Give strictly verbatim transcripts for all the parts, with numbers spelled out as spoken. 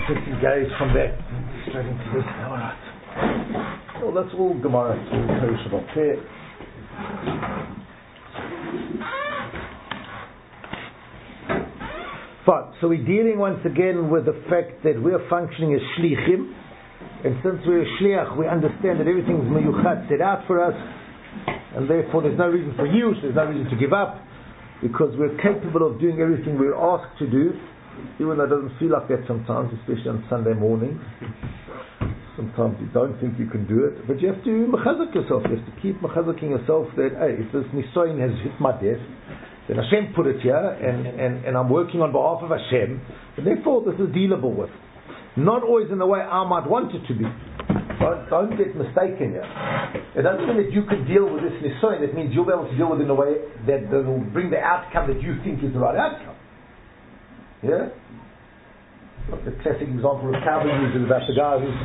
disengage from that straight into this. Alright. Well, that's all Gemara. It's all perishable. Okay. Fine. So we're dealing once again with the fact that we are functioning as shlichim, and since we're a shliach, we understand that everything is meyuchat, set out for us, and therefore there's no reason for use, there's no reason to give up, because we're capable of doing everything we're asked to do, even though it doesn't feel like that sometimes, especially on Sunday mornings. Sometimes you don't think you can do it, but you have to mechazak yourself. You have to keep mechazaking yourself that, hey, if this nisoyin has hit my desk, then Hashem put it here, and, and, and I'm working on behalf of Hashem, and therefore this is dealable with. Not always in the way I might want it to be. Don't, don't get mistaken here. It doesn't mean that you can deal with this nisoyin. It means you'll be able to deal with it in a way that will bring the outcome that you think is the right outcome. Yeah? The classic example of Calvin uses about the guy who's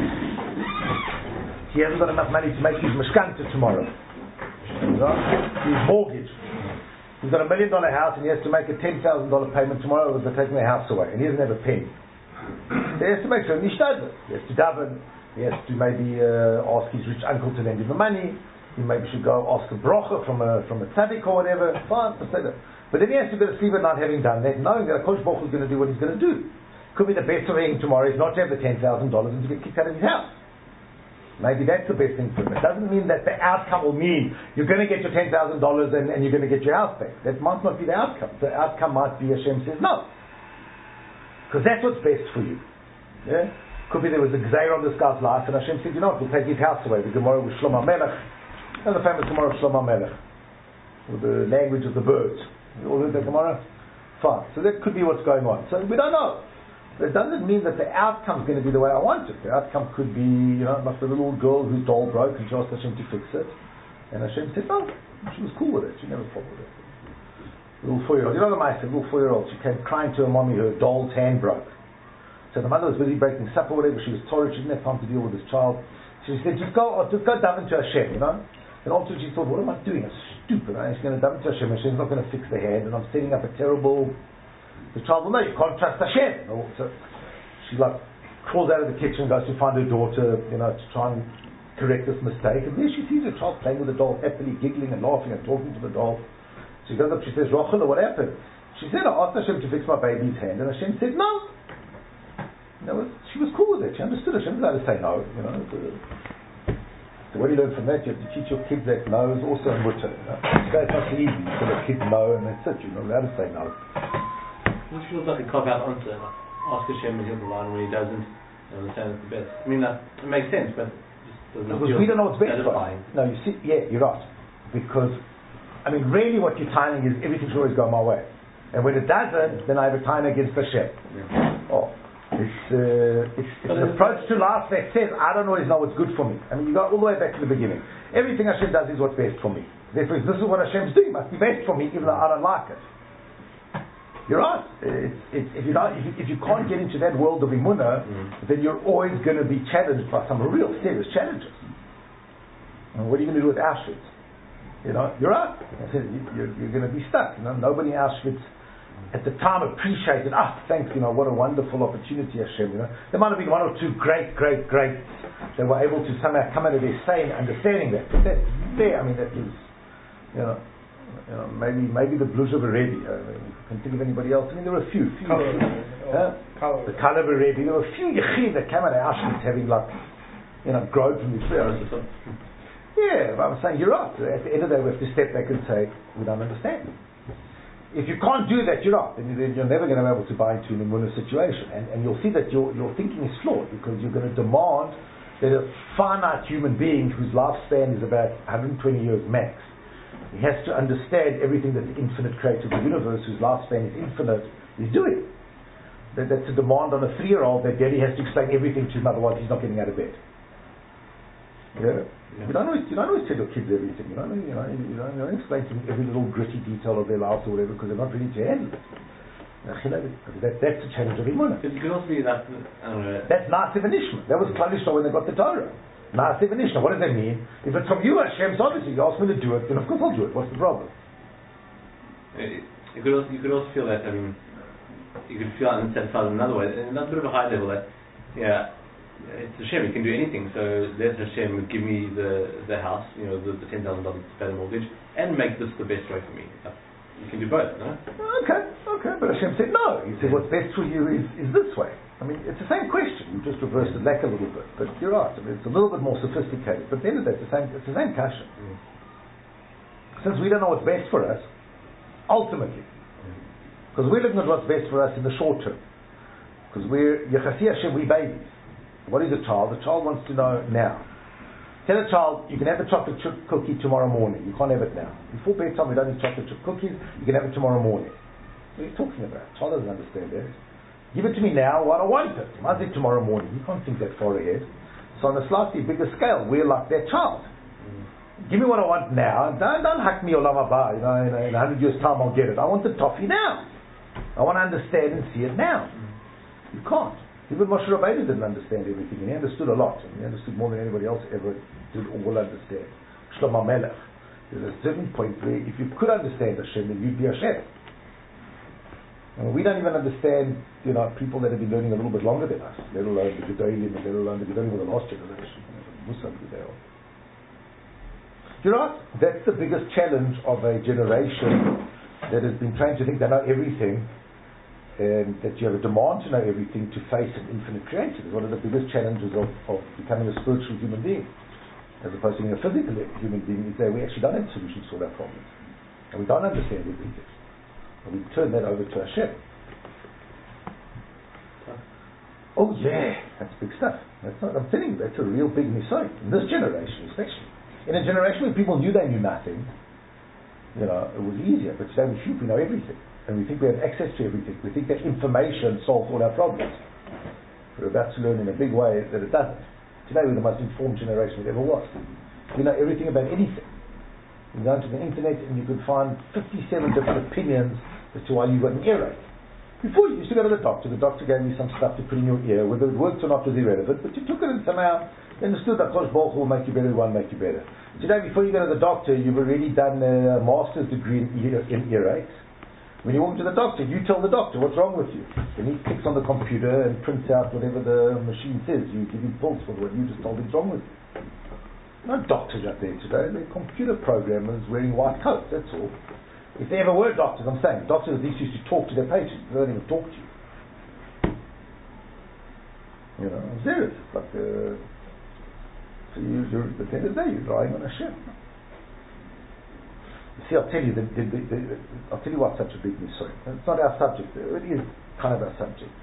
he hasn't got enough money to make his mashkanta tomorrow. Right? His mortgage. He's got a million dollar house and he has to make a ten thousand dollar payment tomorrow because they're taking the house away, and he doesn't have a penny. So he has to make sure nishtadler. He has to daven. He has to maybe uh, ask his rich uncle to lend him the money. He maybe should go ask a brocha from a from a tzaddik or whatever. Fine, say that. But then he has to go to sleep at night having done that, knowing that Kosh Baruch is going to do what he's going to do. Could be the best of him tomorrow is not to have the ten thousand dollars and to get kicked out of his house. Maybe that's the best thing for him. It doesn't mean that the outcome will mean you're going to get your ten thousand dollars and, and you're going to get your house back. That might not be the outcome. The outcome might be Hashem says no. Because that's what's best for you. Yeah? Could be there was a gzeir on this guy's life and Hashem said, you know what, we'll take his house away. The Gemara with Shlomo Melech. And the famous Gemara of Shlomo Melech. With the language of the birds. You all heard that Gemara? Fine. So that could be what's going on. So we don't know. It doesn't mean that the outcome is going to be the way I want it. The outcome could be, you know, like the little girl whose doll broke and she asked Hashem to fix it. And Hashem said, no. She was cool with it. She never fought with it. Little four-year-old. You know the mice, little four-year-old. She came crying to her mommy, her doll's hand broke. So the mother was busy breaking supper or whatever. She was tired. She didn't have time to deal with this child. She said, just go, just go daven to Hashem, you know. And also she thought, what am I doing? I'm stupid. I'm just going to daven to Hashem. Hashem's not going to fix the hand. And I'm setting up a terrible... The child will know, you can't trust Hashem. So she like crawls out of the kitchen, goes to find her daughter, you know, to try and correct this mistake. And there she sees her child playing with the doll, happily giggling and laughing and talking to the doll. She goes up, she says, Rachel, what happened? She said, I asked Hashem to fix my baby's hand. And Hashem said, no. You know, she was cool with it. She understood Hashem was allowed to say no. You know, the, so what do you learn from that? You have to teach your kids that no is also a mutter. You know? So it's not so easy. You tell a kid no and that's it. You're not allowed to say no. It feels like a cop-out answer. Like, ask Hashem and he'll provide, and when he doesn't, I understand it's the best. I mean, that it makes sense, but just doesn't because we don't know what's best for us. No, you see, yeah, you're right. Because, I mean, really what you're timing is everything should always go my way. And when it doesn't, then I have a time against Hashem. Yeah. Oh, it's, uh, it's, it's an approach to life that says, I don't always know what's good for me. I mean, you go all the way back to the beginning. Everything Hashem does is what's best for me. Therefore, if this is what Hashem's doing, it must be best for me, even though I don't like it. You're right. It's, it's, if, you don't, if, you, if you can't get into that world of Emunah, mm-hmm. then you're always going to be challenged by some real serious challenges. And what are you going to do with Auschwitz? You know, you're right. You're, you're going to be stuck. You know, nobody in Auschwitz at the time appreciated. Ah, thanks. You know, what a wonderful opportunity, Hashem. You know, there might have been one or two great, great, great. They were able to somehow come out of their sane understanding that. But that's there. I mean, that was, you know. You know, maybe maybe the Bluzhev Rebbe. Uh, you can think of anybody else. I mean, there were a few. few uh, the Kalev Rebbe. There were a few Yechid that came out of Auschwitz having like, you know, grown from the spirit. Yeah, but I'm saying you're right. At the end of the day, we have to step back and say we don't understand. If you can't do that, you're right. Then you're never going to be able to buy into an Emunah situation, and and you'll see that your your thinking is flawed because you're going to demand that a finite human being whose lifespan is about one hundred twenty years max. He has to understand everything that the infinite creator of the universe, whose lifespan is infinite, is doing. That, that's a demand on a three-year-old that daddy has to explain everything to him, otherwise he's not getting out of bed. Yeah? Yeah. You don't always, you don't always tell your kids everything. You don't, you know, you don't, you don't explain to them every little gritty detail of their lives or whatever because they're not ready to handle it. That, that's the challenge of Emunah. It could also be that. Uh, that's Na'aseh v'Nishma. That was Klal Yisrael when they got the Torah. Na'aseh v'Nishma. What does that mean? If it's from you, Hashem, so obviously you ask me to do it, then of course I'll do it. What's the problem? It, you could also you could also feel that. I mean, you could feel unsatisfied in another way. And another bit of a high level that, yeah, it's Hashem, he can do anything. So let Hashem give me the, the house, you know, the, the ten thousand dollars to pay the mortgage, and make this the best way for me. Like, you can do both, no? Okay, okay, but Hashem said no. He said what's best for you is, is this way. I mean, it's the same question. You just reversed it back a little bit, but you're right. I mean, it's a little bit more sophisticated. But at the end of the day, it's the same. It's the same question. Mm. Since we don't know what's best for us, ultimately, because we're looking at what's best for us in the short term, because we're Yechasi Hashem, we babies. What is a child? The child wants to know now. Tell a child, you can have the chocolate chip cookie tomorrow morning. You can't have it now. Before bedtime, we don't eat chocolate chip cookies. You can have it tomorrow morning. What are you talking about? The child doesn't understand that. Give it to me now, I don't want it. I say tomorrow morning. You can't think that far ahead. So on a slightly bigger scale, we're like that child. Mm. Give me what I want now. Don't, don't hack me olam haba. You know, in a, in a hundred years' time, I'll get it. I want the toffee now. I want to understand and see it now. Mm. You can't. Even Moshe Rabbeinu didn't understand everything, and he understood a lot, and he understood more than anybody else ever did or will understand. Shlomo Melech, there's a certain point where if you could understand Hashem, then you'd be Hashem. And we don't even understand, you know, people that have been learning a little bit longer than us, let alone the Gedolim, and let alone the Gedolim of the last generation, Muslim Gedol. You're right, that's the biggest challenge of a generation that has been trained to think they know everything, and that you have a demand to know everything to face an infinite creator. It's one of the biggest challenges of, of becoming a spiritual human being, as opposed to being a physical human being, is that we actually don't have solutions for our problems. And we don't understand everything. And we turn that over to Hashem. Oh yeah, that's big stuff. That's not, I'm telling you, that's a real big mistake. In this generation especially. In a generation where people knew they knew nothing, you know, it was easier. But today we think we know everything. And we think we have access to everything. We think that information solves all our problems. We're about to learn in a big way that it doesn't. Today we're the most informed generation it ever was. We know everything about anything. You go onto the internet and you could find fifty-seven different opinions as to why you got an earache. Before you used to go to the doctor, the doctor gave you some stuff to put in your ear, whether it worked or not was irrelevant, but you took it and somehow understood that Kosh Baruch will make you better, one make you better. Today before you go to the doctor, you've already done a master's degree in, ear, in earaches. When you walk to the doctor, you tell the doctor what's wrong with you. Then he clicks on the computer and prints out whatever the machine says. You give him pills for what you just told him's wrong with you. No doctors out there today. They're computer programmers wearing white coats, that's all. If there ever were doctors, I'm saying, doctors at least used to talk to their patients. They don't even talk to you. You know, I'm serious. It's like, uh, so you, you're, at the end of the day, you're relying on Hashem. See, I'll tell you, the, the, the, the, I'll tell you why it's such a big mystery. It's not our subject. It is kind of our subject.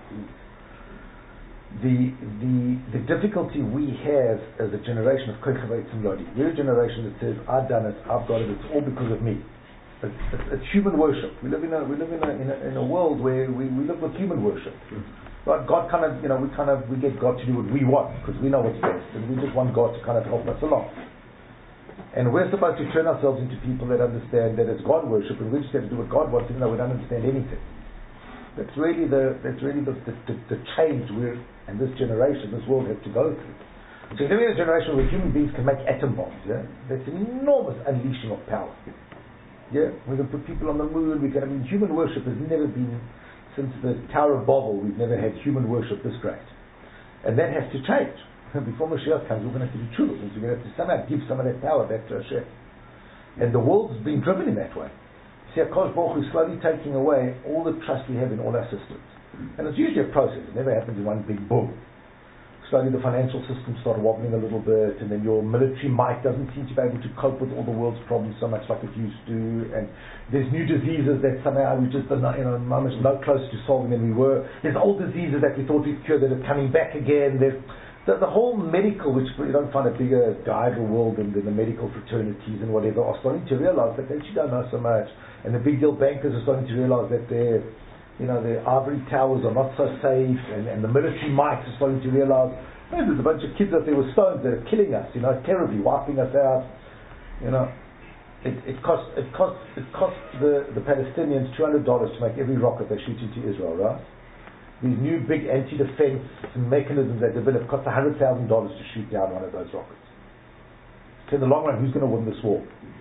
The the the difficulty we have as a generation of Kochav and Yodi. We're a generation that says, "I've done it. I've got it. It's all because of me." It's, it's, it's human worship. We live in a we live in a in a, in a world where we, we live with human worship. But God kind of, you know, we kind of we get God to do what we want because we know what's best, and we just want God to kind of help us along. And we're supposed to turn ourselves into people that understand that it's God worship, and we just have to do what God wants, even though we don't understand anything. That's really the that's really the the, the, the change we're and this generation, this world has to go through. So you're living in a generation where human beings can make atom bombs. Yeah, that's an enormous unleashing of power. Yeah, we can put people on the moon. We can. I mean, human worship has never been since the Tower of Babel. We've never had human worship this great, and that has to change. Before Mashiach comes, we're going to have to do true. We're going to have to somehow give some of that power back to Hashem. And the world's been driven in that way. See, HaKadosh Baruch Hu is slowly taking away all the trust we have in all our systems. And it's usually a process. It never happens in one big boom. Slowly the financial system started wobbling a little bit, and then your military might doesn't seem to be able to cope with all the world's problems so much like it used to. And there's new diseases that somehow we just are not, you know, much no closer to solving than we were. There's old diseases that we thought we'd cured that are coming back again. There's The, the whole medical, which you don't find a bigger diver world than, than the medical fraternities and whatever, are starting to realize that they actually don't know so much. And the big deal bankers are starting to realize that their, you know, their ivory towers are not so safe, and, and the military mites are starting to realize, hey, there's a bunch of kids out there with stones that are killing us, you know, terribly, wiping us out. You know, it, it costs it costs it costs the, the Palestinians two hundred dollars to make every rocket they shoot into Israel, right? These new big anti-defense mechanisms they develop cost one hundred thousand dollars to shoot down one of those rockets. So in the long run, who's going to win this war?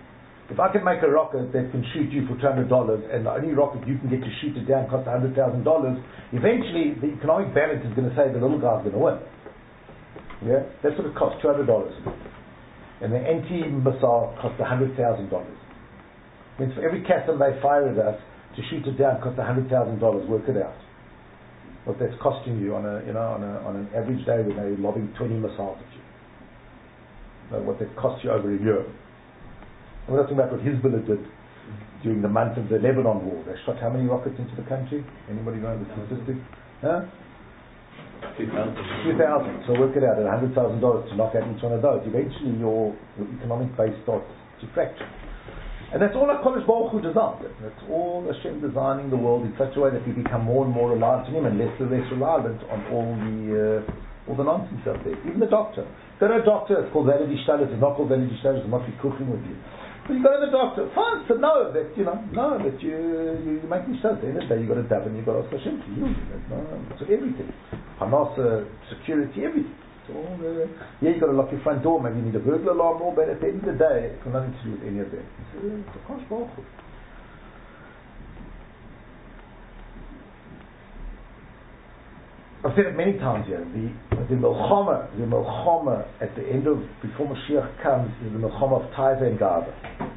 If I can make a rocket that can shoot you for two hundred dollars, and the only rocket you can get to shoot it down costs one hundred thousand dollars, eventually the economic balance is going to say the little guy's going to win. Yeah? That's what it costs, two hundred dollars. And the anti-missile costs one hundred thousand dollars. Means for every castle they fire at us, to shoot it down costs one hundred thousand dollars. Work it out. What that's costing you on a, you know, on a, on an average day when they're lobbing twenty missiles at you. You know, what that costs you over a year. And we're not talking about what Hezbollah did during the month of the Lebanon war. They shot how many rockets into the country? Anybody know the statistics? Huh? Two thousand. Two thousand. So work it out at one hundred thousand dollars to knock out each one of those. Eventually, your, your economic base starts to fracture. And that's all HaKadosh Baruch Hu designed. That's all Hashem designing the world in such a way that we become more and more reliant on Him and less and less reliant on all the uh, all the nonsense out there. Even the doctor. Go to a doctor, it's called Valid Ishtalis, it's not called Valid Ishtalis, it's not be cooking with you. But you go to the doctor, fine, so know that, you know, know that you, you, you make mistakes. At the end of the day, you've got to daven, you've got to ask Hashem to heal you. No, so everything. Panasa, security, everything. All the, yeah, you've got to lock your front door, maybe you need a burglar alarm more, but at the end of the day, it's got nothing to do with any of that. It's a, it's a Kosh Baruch Hu. I've said it many times here, the the Milchama, the Milchama at the end of, before Mashiach comes, is the Milchama of Taiva and Gava.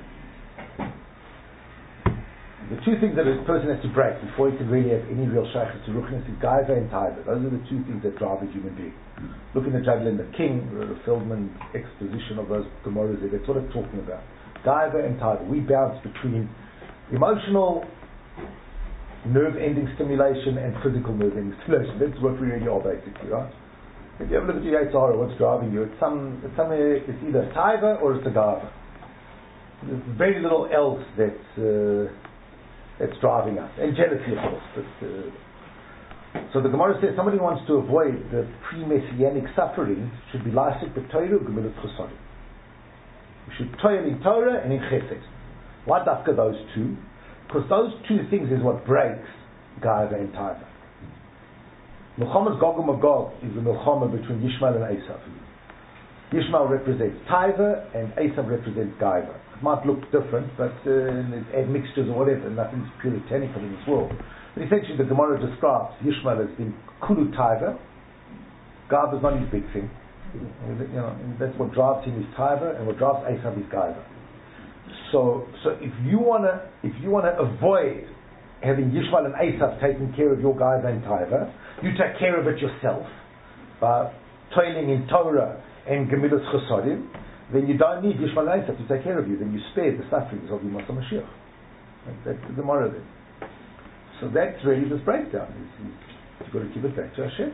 The two things that a person has to break before he can really have any real shaykhs to Ruchnis is Gaiva and Taiva. Those are the two things that drive a human being. Look in the Jagel and the King, the Feldman exposition of those Gemaras there, that's what it's talking about. Gaiva and Taiva. We bounce between emotional nerve-ending stimulation and physical nerve-ending stimulation. That's what we really are basically, right? If you have a look at your Yitzhara, what's driving you, it's some, it's somewhere, it's either Taiva or it's a Gaiva. There's very little else that's uh, that's driving us, and jealousy, of course. But, uh, so the Gemara says somebody wants to avoid the pre-messianic suffering should be lasik b'Torah u'gemilut chesadim. We should toil in Torah and in Chesed. Why dafka those two? Because those two things is what breaks Gaiva and Taiva. Milchama's Gog u'Magog is the Milchama between Yishmael and Esav. Yishmael represents Taiva and Esav represents Gaiva. Might look different, but uh, add mixtures or whatever, nothing's puritanical in this world. But essentially the Gemara describes Yishmael as being Kulu Taiva. Gaiva is not his big thing. You know, that's what drives him is Taiva, and what drives Esav is Gaiva. So, so if you wanna, if you wanna avoid having Yishmael and Esav taking care of your Gaiva and Taiva, you take care of it yourself by toiling in Torah and Gemilut Chesadim. Then you don't need Yishmael and Esav to take care of you. Then you spare the sufferings of Yom HaMashiach. That's the Gemara then. So that's really this breakdown. You've got to keep it back to Hashem.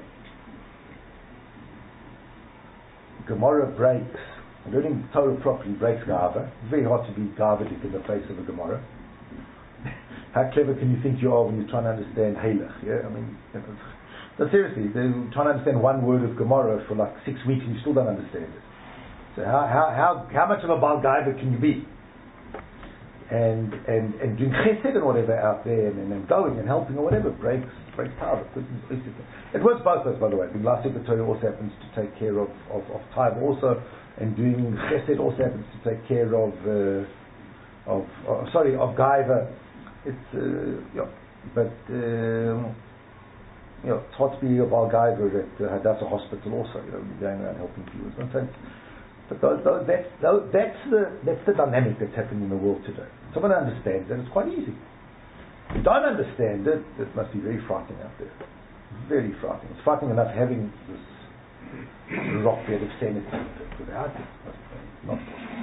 Gemara breaks, learning Torah properly breaks Gava. It's very hard to be Gavadik in the face of a Gemara. How clever can you think you are when you're trying to understand Halach? Yeah, I mean, you know, no, seriously, they're trying to understand one word of Gemara for like six weeks and you still don't understand it. So how how how how much of a Baal Gaiva can you be? And and and doing chesed and whatever out there, and, and going and helping or whatever breaks breaks power. It works both ways, by the way. Being last the Torah also happens to take care of of, of time also, and doing chesed also happens to take care of uh, of, of sorry of Gaiva. It's uh, yeah, but um, you know, it's hard to be a Baal Gaiva at uh, Hadassah Hospital also. You know, going around helping people. You know what I'm saying? But those, those, that's, those, that's, the, that's the dynamic that's happening in the world today. Someone understands it, it's quite easy. If you don't understand it, it must be very frightening out there. Very frightening. It's frightening enough having this rock bed of sanity without it. Not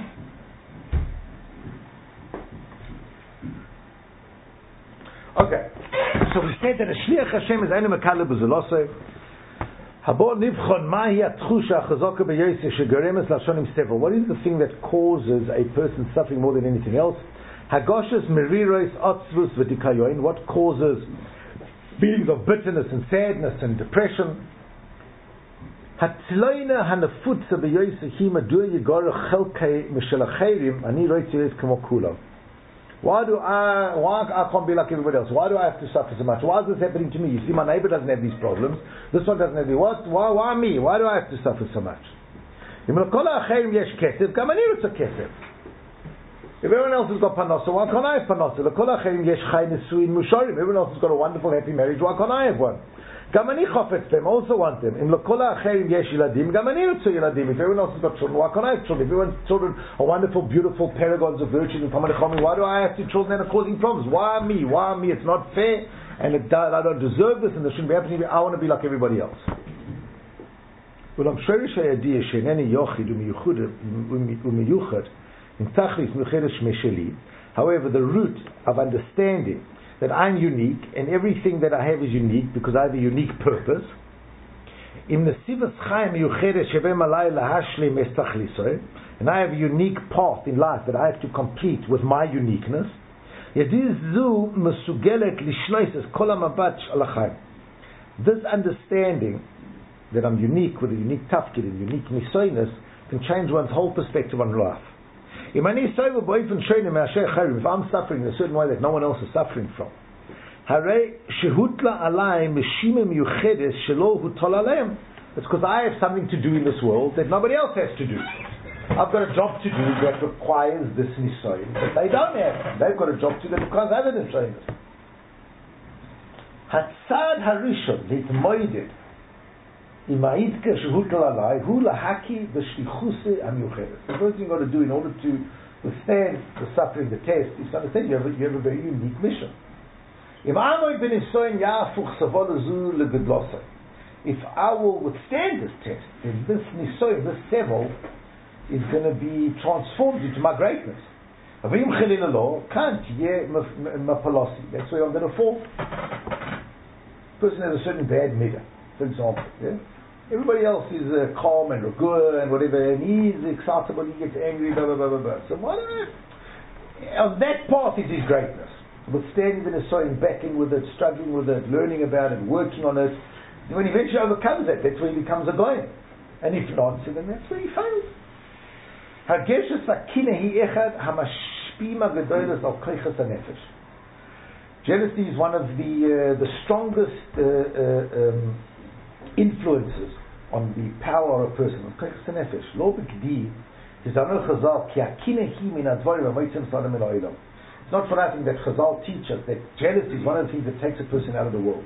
okay. So we said that a Shliach Hashem is Eine Mekale B'Zuloseh. What is the thing that causes a person suffering more than anything else? What causes feelings of bitterness and sadness and depression? Why do I, why I can't be like everybody else? Why do I have to suffer so much? Why is this happening to me? You see, my neighbor doesn't have these problems. This one doesn't have these. What? Why, why me? Why do I have to suffer so much? If everyone else has got parnasa, why can't I have parnasa? Everyone else has got a wonderful, happy marriage. Why can't I have one? גם אני חופץ them, also want them. אם לכל האחרים יש ילדים, גם אני רוצה ילדים. If everyone else has got children, why can't I have children? If everyone's children are wonderful, beautiful paragons of virtue and Talmud Chacham, why do I have two children that are causing problems? Why me? Why me? It's not fair, and it, I don't deserve this, and this shouldn't be happening to me. I want to be like everybody else. However, the root of understanding that I'm unique and everything that I have is unique because I have a unique purpose. And I have a unique path in life that I have to complete with my uniqueness. This understanding that I'm unique with a unique tafkid and unique nisoyness can change one's whole perspective on life. If I'm suffering in a certain way that no one else is suffering from, it's because I have something to do in this world that nobody else has to do. I've got a job to do that requires this nisoyn, but they don't have. They've got a job to do that requires other nisoyn. Hatzad harishon litmoided ima'idke shehutal alai hu lahaki b'shlichuse amiyuchedes. The first thing you've got to do in order to withstand the suffering, the test, is to understand you have a, you have a very unique mission. If I will withstand this test, then this nisoy, this sevel, is going to be transformed into my greatness. That's where I'm going to fall. A person has a certain bad midah, for example. Yeah? Everybody else is uh, calm and good and whatever, and he's excitable, he gets angry, blah, blah, blah, blah, blah. So why don't I... On that path is his greatness. Withstanding the nisoy, backing with it, struggling with it, learning about it, working on it. When he eventually overcomes that, that's where he becomes a goyim. And if not, so then that's where he fails. Jealousy is one of the uh, the strongest uh, uh, um, influences on the power of a person. It's not for nothing that Chazal teach us that jealousy is one of the things that takes a person out of the world.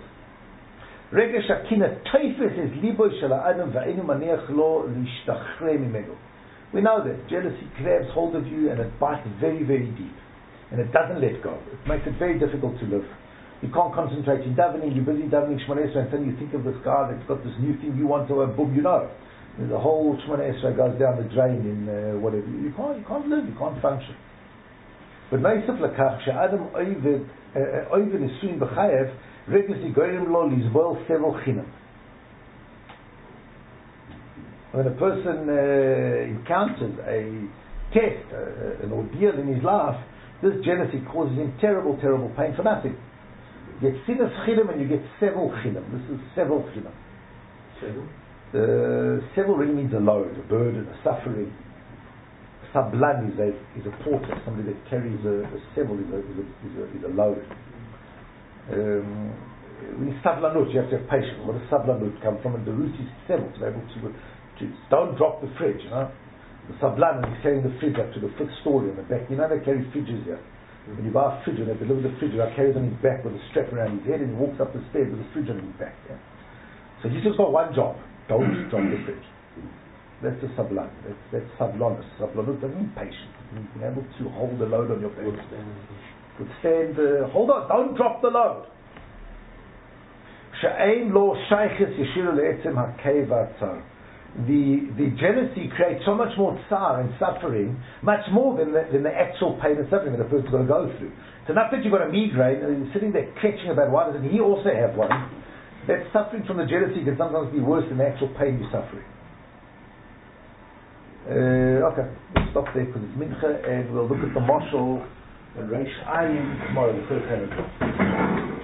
We know that jealousy grabs hold of you and it bites very, very deep. And it doesn't let go. It makes it very difficult to live. You can't concentrate in davening, you're busy davening Shemona Esrei, and then you think of this guy that's got this new thing you want to, boom, you know. The whole Shemona Esrei goes down the drain in uh, whatever. You can't, you can't live, you can't function. But Meisef Lekach, She'adam Oived Nisuin B'chayev, Regesi Goyim Lo Lizbol Sevel Chinam. When a person uh, encounters a test, uh, an ordeal in his life, this jealousy causes him terrible, terrible pain for nothing. You get sinas chilim and you get sevel chilim. This is sevel chilim. Sevel? Uh, sevel really means a load, a burden, a suffering. Sablan is a, is a porter, somebody that carries a, a sevel is a, is a, is a, is a load. Um, when you sablanut, you have to have patience. What does sablanut come from? And the root is sevel, to be able to, to don't drop the fridge, you know. The sablan, when he's carrying the fridge up to the fifth story on the back, you know they carry fridges here. Mm-hmm. When you buy a fridge and they deliver the fridge, he carries on his back with a strap around his head and he walks up the stairs with a fridge on his back. Yeah? So he's just got one job: don't drop the fridge. That's the sablan. That's, that's sablanus. Sablanus doesn't mean patient. It means being able to hold the load on your back. Withstand the, hold on, don't drop the load. She'ein lo shayches yeshiru le'etzem ha'kei v'atzar. The the jealousy creates so much more tsar and suffering, much more than the, than the actual pain and suffering that a person's got to go through. It's enough that you've got a migraine and you're sitting there catching about why doesn't he also have one. That suffering from the jealousy can sometimes be worse than the actual pain you're suffering. Uh, okay, we'll stop there because it's mincha and we'll look at the marshal and Reish Ayin tomorrow, the first hand.